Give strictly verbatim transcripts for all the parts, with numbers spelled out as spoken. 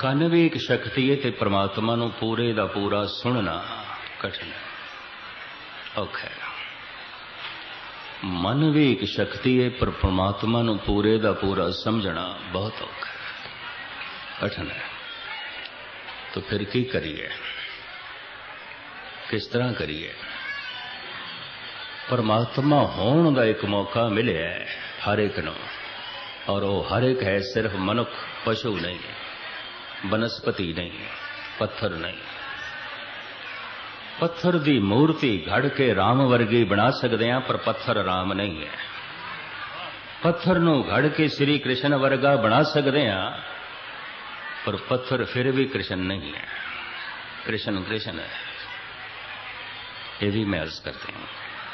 ਕੰਨ ਵੀ ਇੱਕ ਸ਼ਕਤੀ ਹੈ ਤੇ परमात्मा ਨੂੰ ਪੂਰੇ ਦਾ ਪੂਰਾ ਸੁਣਨਾ ਕਠਿਨ ਹੈ, ਔਖਾ ਹੈ। मन भी एक शक्ति है पर परमात्मा ਨੂੰ पूरे ਦਾ पूरा समझना बहुत औखा है, कठिन है। तो फिर की करिए, किस तरह करिए? परमात्मा होने का एक मौका मिले है हर एक नूं, और वो हर एक है, सिर्फ मनुख, पशु नहीं, बनस्पति नहीं, पत्थर नहीं। पत्थर की मूर्ति घड़ के राम वर्गी बना सकते हैं, पर पत्थर राम नहीं है। पत्थर नूं घड़ के श्री कृष्ण वर्गा बना सकते हैं, पर पत्थर फिर भी कृष्ण नहीं है। कृष्ण कृष्ण है, ये भी मैं अर्ज करते हूं।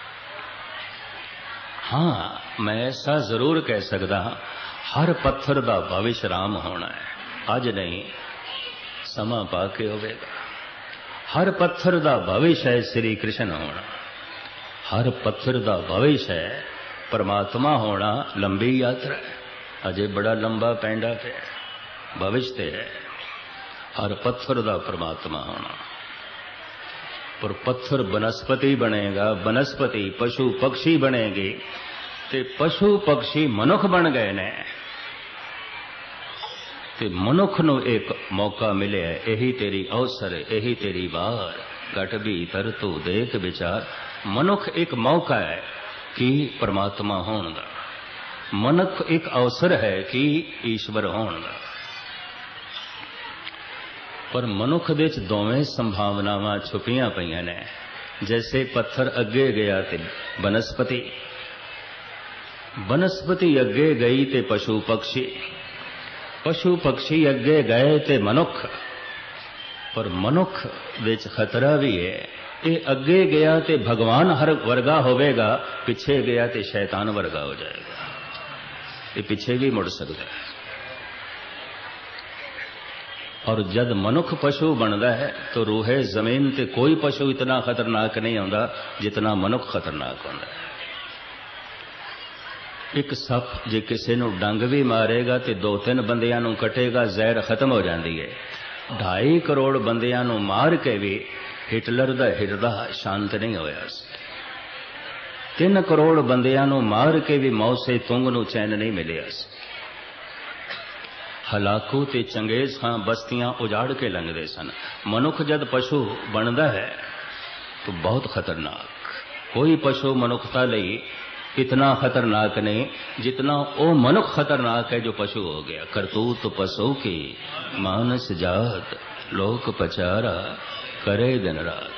हाँ, मैं ऐसा जरूर कह सकता, हर पत्थर का भविष्य राम होना है, अज नहीं समा पाके होवेगा। हर पत्थर का भविष्य है श्री कृष्ण होना, हर पत्थर का भविष्य है परमात्मा होना। लंबी यात्रा है, अजे बड़ा लंबा पैंडा पे भविष्य है। हर पत्थर का परमात्मा होना, पर पत्थर बनस्पति बनेगा, बनस्पति पशु पक्षी बनेगी, ते पशु पक्षी मनुख बन गए ने। ते मनुख नूं एक मौका मिले, यही तेरी अवसर, यही तेरी बार, घट भीतर तू देख विचार। मनुख एक मौका है कि परमात्मा होने दा, मनुख एक अवसर है कि ईश्वर होने दा। पर मनुख दे च दोवें संभावनावां छुपियां पईयां ने। जैसे पत्थर अगे गया ते बनस्पति, बनस्पति अगे गई ते पशु पक्षी, पशु पक्षी अगे गए ते मनुख। पर मनुख विच खतरा भी है, ये अगे गया ते भगवान हर वर्गा होवेगा, पिछे गया ते शैतान वर्गा हो जाएगा। ये पीछे भी मुड़ सकता है। और जब मनुख पशु बनता है तो रूहे जमीन ते कोई पशु इतना खतरनाक नहीं होता जितना मनुख खतरनाक होता है। एक सप जे किसी नूं डंग भी मारेगा तो दो तीन बंदियां नूं कटेगा, जहर खत्म हो जाती है। ढाई करोड़ बंदियां नूं मार के भी हिटलर दा हिरदा शांत नहीं होया। तीन करोड़ बंदियां नूं मार के भी मौत से तुंग नूं चैन नहीं मिलिया। हलाकू ते चंगेज खां बस्तियां उजाड़ के लंघदे सन। मनुख जद पशु बनता है तो बहुत खतरनाक। कोई पशु मनुखता लई इतना खतरनाक नहीं जितना वो मनुख खतरनाक है जो पशु हो गया। करतूत पशु की मानस जात, लोक पचारा करे दिन रात।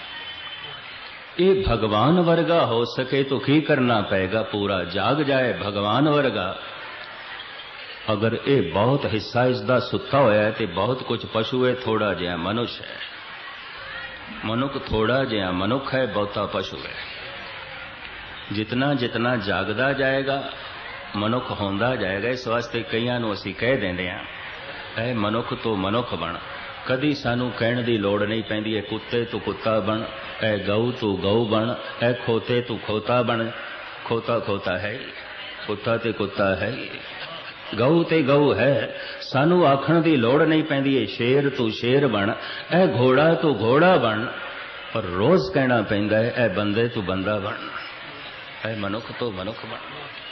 ये भगवान वर्गा हो सके तो की करना पेगा? पूरा जाग जाए भगवान वर्गा। अगर ये बहुत हिस्सा इसका सुता होया है तो बहुत कुछ पशु है, थोड़ा जिहा मनुष्य है। मनुख थोड़ा जिहा मनुख है, बहुता पशु है। जितना जितना जागदा जाएगा मनुख होंदा जाएगा। इस वास्ते कईयां नूं असीं कह देंदे हां, ऐ मनुख तो मनुख बन। कदी सानू कहण दी लोड़ नहीं पैंदी, ऐ कुत्ते तू कुत्ता बन, ऐ गऊ तू गऊ बन, ऐ खोते तू खोता बन। खोता खोता है, कुत्ता ते कुत्ता है, गऊ ते गऊ है। सानू आखण दी लोड़ नहीं पैंदी, ऐ शेर तू शेर बन, ऐ घोड़ा तू घोड़ा बन। पर रोज कहना पैंदा है, ऐ बंदे तू बंदा बन, ऐ मनुख तो मनुख बन।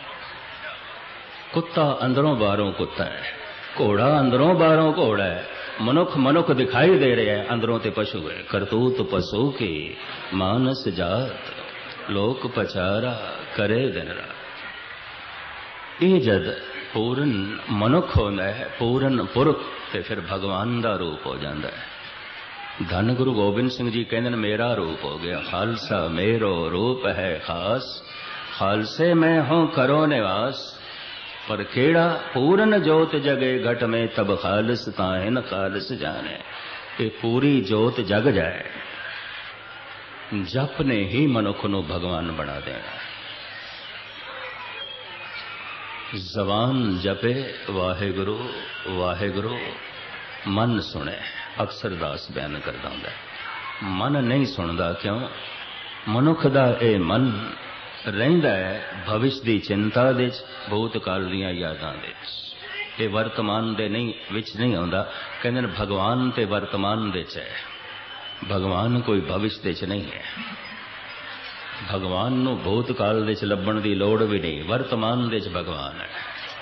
कुत्ता अंदरों बाहरों कुत्ता है, घोड़ा अंदरों बाहरों घोड़ा है। मनुख मनुख दिखाई दे रहा है, अंदरों ते पशु है। करतूत पशु की मानस जात, लोक पचारा करे दिन रात। ये जद पूरन मनुख होता है, पूरन पुरख, तो फिर भगवान का रूप हो जाता है। धन गुरु गोबिंद सिंह जी कहते मेरा रूप हो गया, खालसा मेरो रूप है खास, खालसे में हूं करो निवास। पर केड़ा पूरन जोत जगे घट में, तब खालस ताहिन खालस जाने। ये पूरी जोत जग जाए, जप ने ही मनुख नूं भगवान बना देना। जबान जपे वाहेगुरु वाहेगुरु, मन सुने। अक्सर दास बयान करदा हुंदा, मन नहीं सुनदा। क्यों? मनुख दा ए मन रहिंदा है भविष्य दी चिंता दे, भूतकाल दीयां यादां दे। ये वर्तमान दे नहीं विच नहीं आउंदा। कहंदे ने भगवान ते वर्तमान दे च है, भगवान कोई भविष्य दे च नहीं है। भगवान नूं भूतकाल दे च लभण दी लोड़ भी नहीं, वर्तमान दे च भगवान है।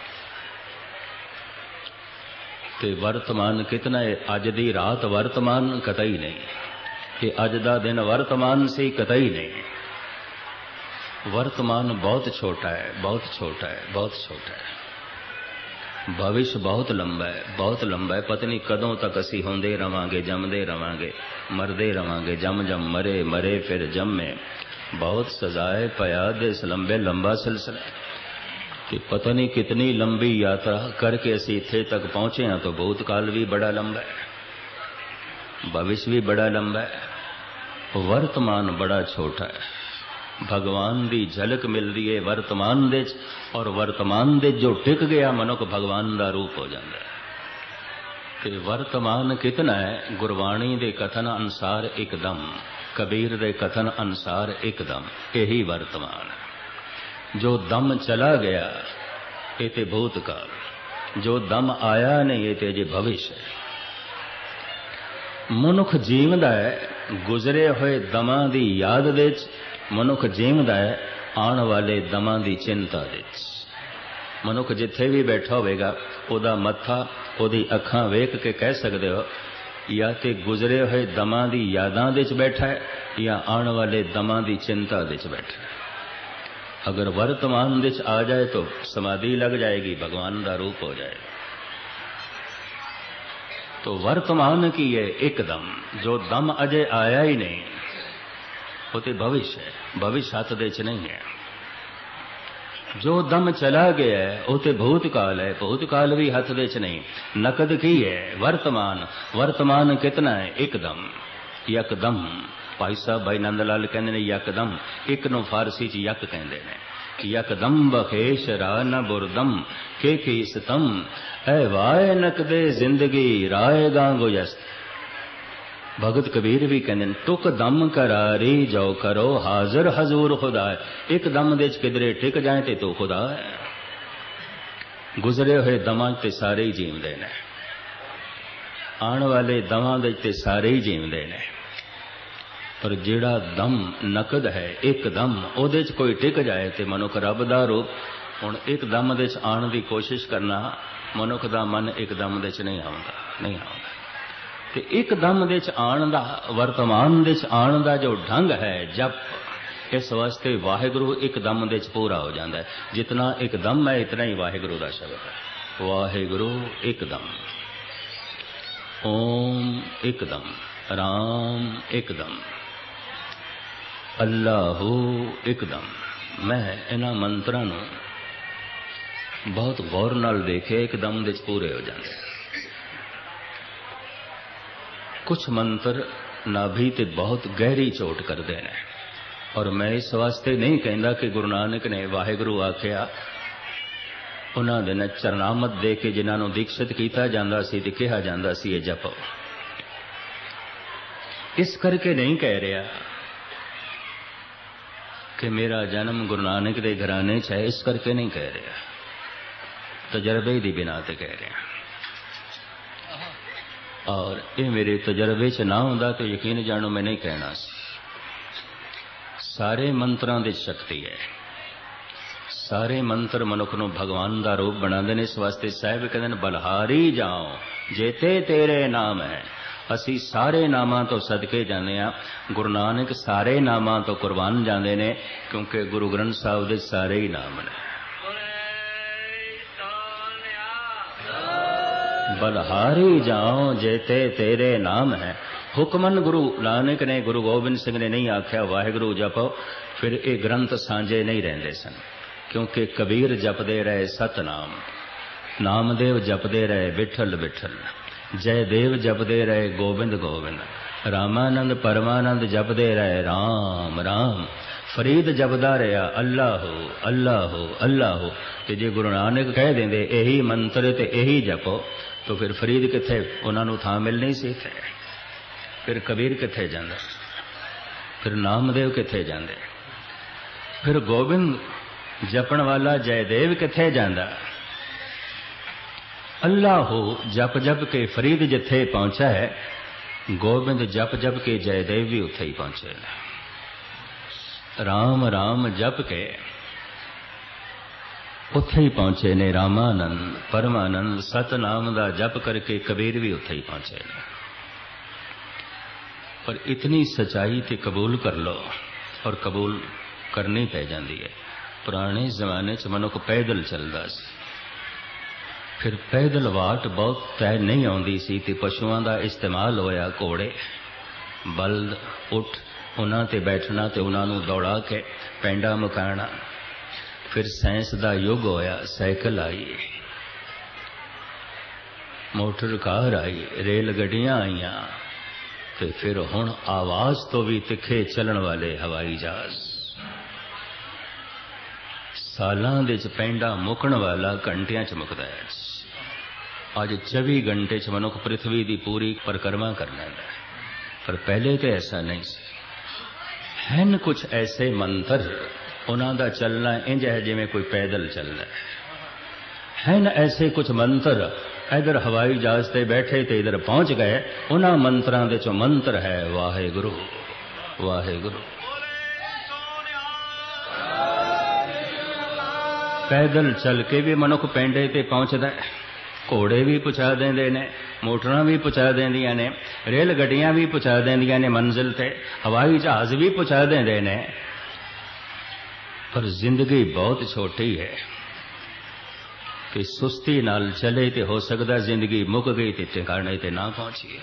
ते वर्तमान कितना है? अज दी रात वर्तमान कतई नहीं, कि अज दा दिन वर्तमान से कतई नहीं। वर्तमान बहुत छोटा है, बहुत छोटा है, बहुत छोटा है। भविष्य बहुत लंबा है, बहुत लंबा है। पता नहीं कदों तक असी होंदे रवांगे, जमदे रवांगे, मरदे रवांगे। जम जम मरे, मरे फिर जमे, बहुत सजाए पया दिस लंबे लंबा सिलसिला। कि पता नहीं कितनी लंबी यात्रा करके असी इत्थे तक पहुंचे हैं। तो भूतकाल भी बड़ा लंबा है, भविष्य भी बड़ा लंबा है, वर्तमान बड़ा छोटा है। भगवान दी झलक मिलदी है वर्तमान दे, और वर्तमान दे जो टिक गया मनुख भगवान दा रूप हो जाता है। कि वर्तमान कितना है? गुरबाणी दे कथन अनुसार एकदम, कबीर दे कथन अनुसार एकदम, यही वर्तमान है। जो दम चला गया ये ते भूतकाल, जो दम आया नहीं ये ते जे भविष्य है। मनुख जीवदा है गुजरे हुए दमां दी याद विच, मनुख जीवदा है आने वाले दमां दी चिंता विच। मनुख जिथे भी बैठा होवेगा ओदा मत्था ओदी अखां वेख के कह सकदे हो या ते गुजरे हुए दमां दी यादां विच बैठा है या आने वाले दमां दी चिंता विच बैठा है। अगर वर्तमान विच आ जाए तो समाधि लग जाएगी, भगवान का रूप हो जाएगा। तो वर्तमान की है एकदम, जो दम अजय आया ही नहीं वो तो भविष्य है, भविष्य हाथ दे च नहीं है। जो दम चला गया है वो तो भूतकाल है, भूतकाल भी हाथ दे च नहीं। नकद की है वर्तमान, वर्तमान कितना है? एकदम, यकदम। भाई साहब भाई नंद लाल कहते हैं यकदम, एक नूं फारसी च यक कहते हैं। यकदम बखेश रा न बुरदम के की सितम, ऐ वाए नकदे जिंदगी राय गांगो यस्त। भगत कबीर भी कहते हैं टुक दम करारी जो करो हाजिर हजूर खुदा है। एक दम दे किधरे टिक जाए ते तो खुदा है। गुजरे हुए दमां ते सारे ही जीवदे ने, आने वाले दमां दे ते सारे ही जीवदे ने। पर जेड़ा दम नकद है एक दम, ओदे च कोई टिक जाए ते मनुख रब दा रूप। हुण एक दम दे च आण दी कोशिश करना, मनुख दा मन एक दम दे च नहीं आउंदा, नहीं आउंदा। ते एक दम दे च आण दा, वर्तमान दे च आण दा जो ढंग है जप, इस वास्ते वाहिगुरु एक दम दे च पूरा हो जाता है। जितना एक दम है इतना ही वाहिगुरु दा शब्द है। वाहिगुरु एक दम, ओम एक दम, राम एक दम, अल्लाहू एकदम। मैं इन्हां मंत्रां नूं बहुत गौर नाल देखे, एकदम दे पूरे हो जाते। कुछ मंत्र नाभि ते बहुत गहरी चोट करते हैं, और मैं इस वास्ते नहीं कहता कि गुरु नानक ने वाहिगुरु आख्या उन्हां दे चरनामत दे के जिन्हां नूं दीक्षित कीता जांदा सी ते कहा जांदा सी ये जपो। इस करके नहीं कह रहा कि मेरा जन्म गुरु नानक दे घराने च है, इस करके नहीं कह रहा, तजर्बे दी बिना ते कह रहा। और ये मेरे तजर्बे च ना होंदा तो यकीन जानो मैं नहीं कहना। सारे मंत्रां दी शक्ति है, सारे मंत्र मनुख नूं भगवान दा रूप बनाते हैं। इस वास्ते साहिब कहते हैं बलहारी जाओ जेते तेरे नाम है। असी सारे नामां तो सदके जाने आ, गुरु नानक सारे नामां तो कुर्बान जाते हैं, क्योंकि गुरु ग्रंथ साहिब दे सारे ही नाम ने। बलहारी जाओ जेते तेरे नाम है। हुक्मन गुरु नानक ने, गुरु गोबिंद सिंह ने नहीं आख्या वाहिगुरु जपो, फिर ये ग्रंथ सांझे नहीं रहते सन। क्योंकि कबीर जपदे रहे सतनाम, नामदेव जपदे रहे विठल विठल, जयदेव जपदे रहे गोविंद गोविंद, रामानंद परमानंद जपदे रहे राम राम, फरीद जपदा रहा अल्लाह अल्लाह अल्लाह। ते जे गुरु नानक कह देंदे यही मंत्र ते यही जपो, तो फिर फरीद किथे उन्होंने थां मिलनी सी थे, फिर कबीर किथे जांदा, फिर नामदेव किथे जांदे, फिर गोबिंद जपण वाला जयदेव किथे जांदा। अल्लाह हो जप जप के फरीद जिथे पहुंचा है, गोबिंद जप जप के जयदेव भी उथे ही पहुंचे। राम राम जप के उथे ही पहुंचे ने रामानंद, परमानंद। सतनाम दा जप करके कबीर भी उथे ही पहुंचे ने। पर इतनी सच्चाई ते कबूल कर लो, और कबूल करनी पै जाती है। पुराने जमाने च मनुख पैदल चलदा सी, फिर पैदल वाट बहुत तय नहीं आउंदी सी ते पशुआं दा इस्तेमाल होया। घोड़े, बलद, उठ, उन्हां ते बैठना ते उन्हां नूं दौड़ा के पैंडा मुकाना। फिर साइंस दा युग होया, साइकिल आई, मोटर कार आई, रेल गड्डियां आईयां, ते फिर हुण आवाज तो भी तिखे चलण वाले हवाई जहाज। सालां दे च पैंडा मुकण वाला घंटियां च मुकदा है। अज चौबी घंटे च मनुख पृथ्वी की पूरी परिक्रमा कर लैंदा है, पर पहले तो ऐसा नहीं सी। हैं कुछ ऐसे मंत्र, उन्हां दा चलना इंज है जिवें कोई पैदल चलदा है। हैं ऐसे कुछ मंत्र, इधर हवाई जहाज ते बैठे ते इधर पहुंच गए। उन्हां मंत्रां दे चों मंत्र है वाहेगुरु वाहेगुरु। पैदल चल के भी मनुख पेंडे ते पहुंचदा है, घोड़े भी पहुंचा देंदे ने, मोटरां भी पहुंचा देंदियां ने, रेल गड्डियां भी पहुंचा देंदियां ने मंजिल ते, हवाई जहाज भी पहुंचा देंदे ने। पर जिंदगी बहुत छोटी है कि सुस्ती नाल चले ते हो सकदा जिंदगी मुक गई ते ठिकाने ते ना पहुंची।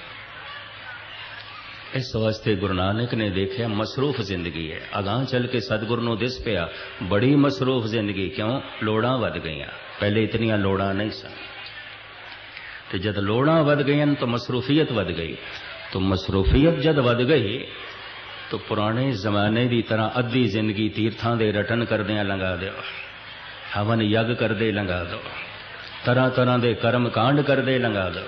इस वास्ते गुरु नानक ने देखा मसरूफ जिंदगी है। अगां चल के सतगुरु नूं दिस पिया बड़ी मसरूफ जिंदगी। क्यों? लोड़ां वध गईयां। पहले इतनियां लोड़ां नहीं सन, ते जद लोड़ां वध गईयां तो मसरूफियत वध गई। तो मसरूफियत जद वध गई तो पुराने जमाने की तरह अद्धी जिंदगी तीर्थां दे रटन करदियां लंघा दो, हवन यज्ञ करदे लंघा दो, तरह तरह के कर्म कांड करदे लंघा दो।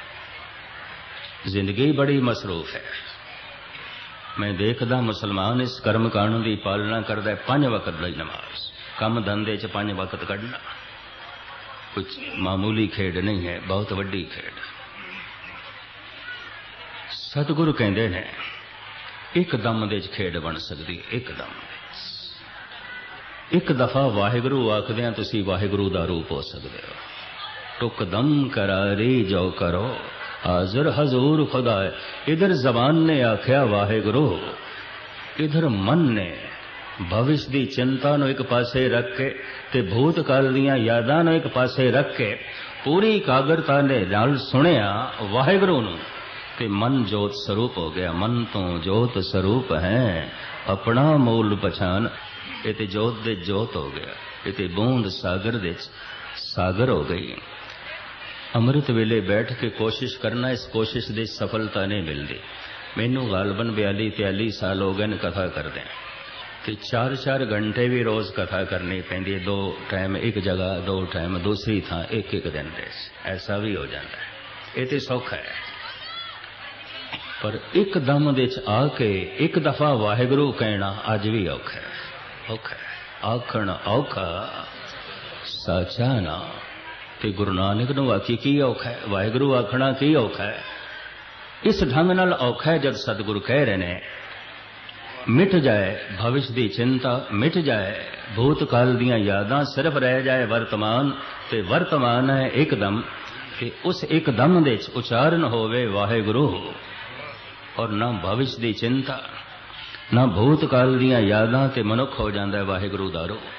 जिंदगी बड़ी मसरूफ है। मैं देखदा मुसलमान इस कर्म कानून की पालना करदा है। पांच वक्त दी नमाज, कम धंधे च पांच वक्त कढ़ना कुछ मामूली खेड नहीं है, बहुत वड्डी खेड। सतगुरु कहंदे ने एक दम दे खेड बन सकती है। एक दम एक दफा वाहिगुरु आखदियां तुसी वाहिगुरु दा रूप हो सकते हो। टुक दम करारी जो करो हाजिर हजूर खुदा। इधर जबान ने आख्या वाहेगुरु, इधर मन ने भविष्य की चिंता नूं एक पासे रख के ते भूतकाल दीयां यादां नूं एक पासे रख के पूरी एकाग्रता ने नाल सुनिया वाहेगुरु नूं ते मन जोत स्वरूप हो गया। मन तो जोत स्वरूप है अपना मूल पछान। ये ते जोत दे जोत हो गया, ये ते बूंद सागर दे सागर हो गई। अमृत वेले बैठ के कोशिश करना, इस कोशिश की सफलता नहीं मिलती। मैनू गालबन बयाली त्याली साल हो गए कथा करदे कि चार चार घंटे भी रोज कथा करनी पैंदी। दो टाइम एक जगह, दो टाइम दूसरी थां, एक एक दिन दे ऐसा भी हो जाता है। ये तो सौखा है, पर एक दम दे आके एक दफा वाहेगुरु कहना अज भी औखा है। औखा है आखण औखा साचा ना। ते गुरु नानक नूं आखी की औखा है, वाहिगुरु आखना की औखा है। इस ढंग नाल औखा है जब सतगुरु कह रहे ने मिट जाए भविष्य की चिंता, मिट जाए भूतकाल दीयां यादां, सिर्फ रह जाए वर्तमान। ते वर्तमान है एकदम, कि उस एकदम दे उचारण होवे वाहिगुरु, और ना भविष्य की चिंता ना भूतकाल दीयां यादां, ते मनुख हो जाता है वाहिगुरु दा रूप।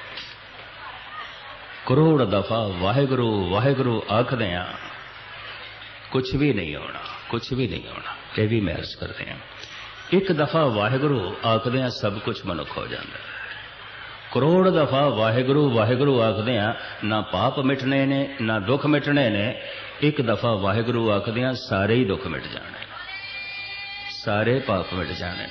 करोड़ दफा वाहेगुरु वाहेगुरु आखदियां कुछ भी नहीं होना, कुछ भी नहीं होना। ये भी मैं अर्ज करते हैं, एक दफा वाहेगुरु आखदियां सब कुछ मनुख हो जाता है। करोड़ दफा वाहेगुरु वाहेगुरु आखदियां ना पाप मिटने ने ना दुख मिटने ने। एक दफा वाहेगुरु आखदियां सारे ही दुख मिट जाने, सारे पाप मिट जाने।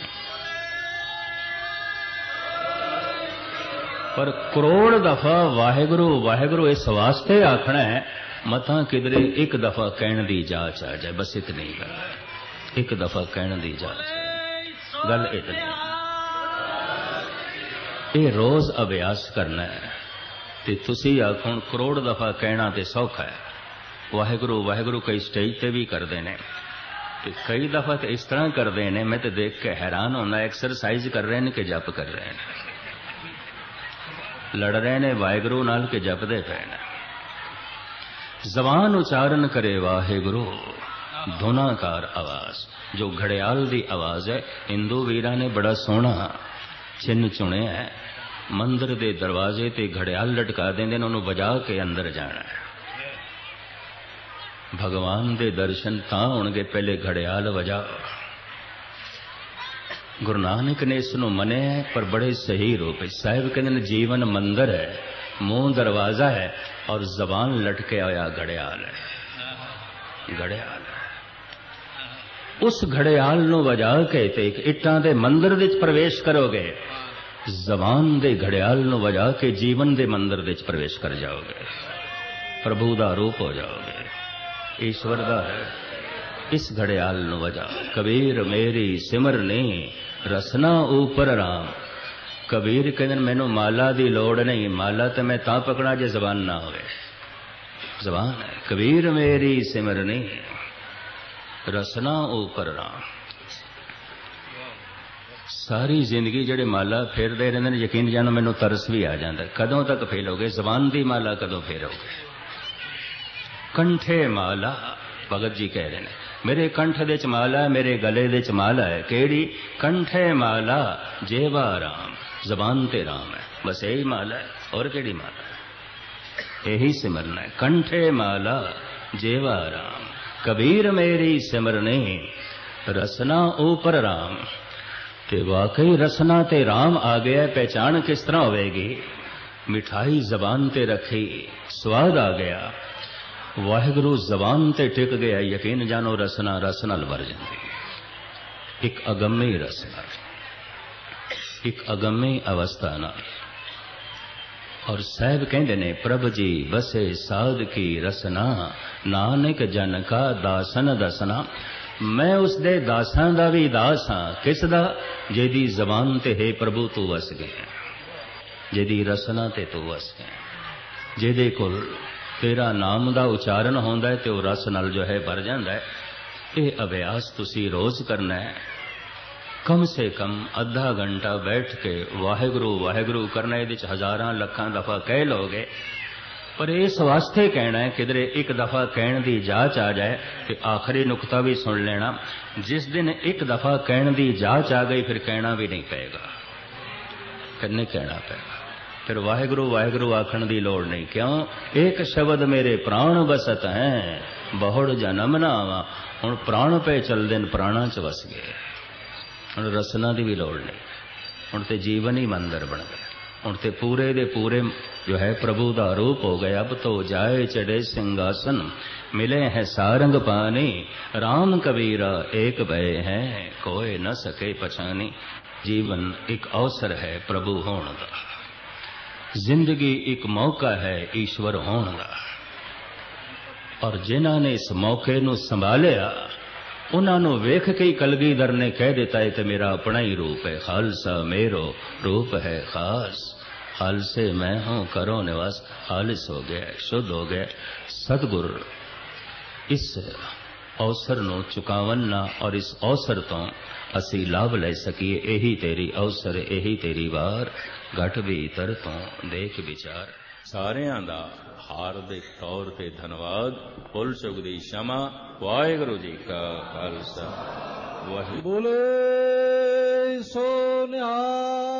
पर करोड़ दफा वाहेगुरु वाहेगुरु इस वास्ते आखना है मता किधरे एक दफा कहने की जांच आ जाए। बस इतनी गल है, एक दफा कहने की जांच, गल इतनी। ये रोज अभ्यास करना है। ते तुसी आखो करोड़ दफा कहना ते सौखा है, वाहेगुरु वाहेगुरु कई स्टेज ते भी करते हैं, कई दफा तो इस तरह करते हैं मैं तो देख के हैरान होना, एक्सरसाइज कर रहे हैं कि जप कर रहे हैं, लड़ रहे हैं वाहेगुरु नाल के जपदे पे ने। जबान उच्चारण करे वाहेगुरु, धुनाकार आवाज जो घड़ियाल दी आवाज है। हिंदू वीरां ने बड़ा सोहना चिन्ह चुने है, मंदिर दे दरवाजे ते घड़ियाल लटका देंदे ने, उन्होंने वजा के अंदर जाना है। भगवान दे दर्शन तां होणगे पहले घड़ियाल वजाओ। गुरु नानक ने इसनूं मनिया है पर बड़े सही रूप। साहिब कहते हैं जीवन मंदिर है, मुंह दरवाजा है और जबान लटके आया घड़ियाल है। घड़ियाल उस घड़ियाल नूं वजा के ते एक इट्टां दे मंदिर विच प्रवेश करोगे, जबान दे घड़ियाल नूं वजा के जीवन दे मंदिर विच प्रवेश कर जाओगे, प्रभु दा रूप हो जाओगे, ईश्वर दा है। इस घड़ियाल नूं वजा। कबीर मेरी सिमरनी रसना ऊपर राम। कबीर कहते मैनू माला दी लोड़ नहीं, माला तो मैं तां पकड़ा जे जबान ना होवे। जबान है। कबीर मेरी सिमरनी रसना ऊपर राम। सारी जिंदगी जेड़े माला फेरदे रहंदे ने, यकीन जानो मैनू तरस भी आ जांदा, कदों तक फेरोगे जबान दी माला, कदों फेरोगे। कंठे माला, भगत जी कह रहे हैं मेरे कंठ दे च माला है, मेरे गले दे च माला है। केड़ी? कंठे माला जेवा राम। जबान ते राम है, बस यही माला है, और केड़ी माला है? यही सिमरना है। कंठे माला जेवा राम, कबीर मेरी सिमरनी रसना ऊपर राम। ते वाकई रसना ते राम आ गया, पहचान किस तरह होगी? मिठाई जबान ते रखी, स्वाद आ गया, वाहिगुरु जबान ते टिक गया, यकीन जानो रसना रस नाल भर जाती। एक अगम्य रसना, एक अगम्य अवस्था नाल। और साहब कहते ने प्रभ जी बसे साध की रसना, नानक जन का दासन दसना। मैं उस दे दासां दा भी दास हां। किस दा? जेदी जबान ते है प्रभु तू वस गया, जेदी रसना ते तू वस गया, जेदे कोल तेरा नाम दा उच्चारण होंदा है ते वो रस नाल जो है भर जांदा है। ये अभ्यास तुसी रोज करना है। कम से कम अद्धा घंटा बैठ के वाहेगुरु वाहेगुरु करना। ये हजारां लखां दफा कह लोगे, पर इस वास्ते कहना है किधरे एक दफा कहने की जांच आ जाए। कि आखिरी नुकता भी सुन लेना, जिस दिन एक दफा कहने की जांच आ गई फिर कहना भी नहीं पेगा, फिर नहीं कहना पेगा, फिर वाहेगुरु वाहेगुरु आखण की लोड़ नहीं। क्यों? एक शब्द मेरे प्राण बसत हैं, बहुड़ जन्म ना आवा। हुण प्राण पे चल दिन, प्राणा च वस गए। हुण रसना की भी लोड़ नहीं, हुण ते जीवन ही मंदिर बन गया। हुण ते पूरे दे पूरे जो है प्रभु दा रूप हो गया। अब तो जाए चढ़े सिंहासन, मिले हैं सारंग पानी। राम कबीरा एक भय है, कोई न सके पछानी। जीवन एक अवसर है प्रभु होण दा, जिंदगी एक मौका है ईश्वर होण दा। और जिन्हां ने इस मौके नूं संभालिया, उन्होंने वेख के ही कलगीधर ने कह देता है कि मेरा अपना ही रूप है। खालसा मेरो रूप है खास, खालसे मैं हूं करो निवास। खालिस हो गया, शुद्ध हो गया। सतगुर इस अवसर नूं चुकावन ना, और इस अवसर तो असी लाभ ले सकीए। यही तेरी अवसर, यही तेरी वार। घट भीतर तो देख विचार। सारियां दा हार्दिक तौर ते धन्यवाद। भुल चुक दी क्षमा। वाहिगुरु जी का खालसा वाहिगुरु। बोले सो निहाल।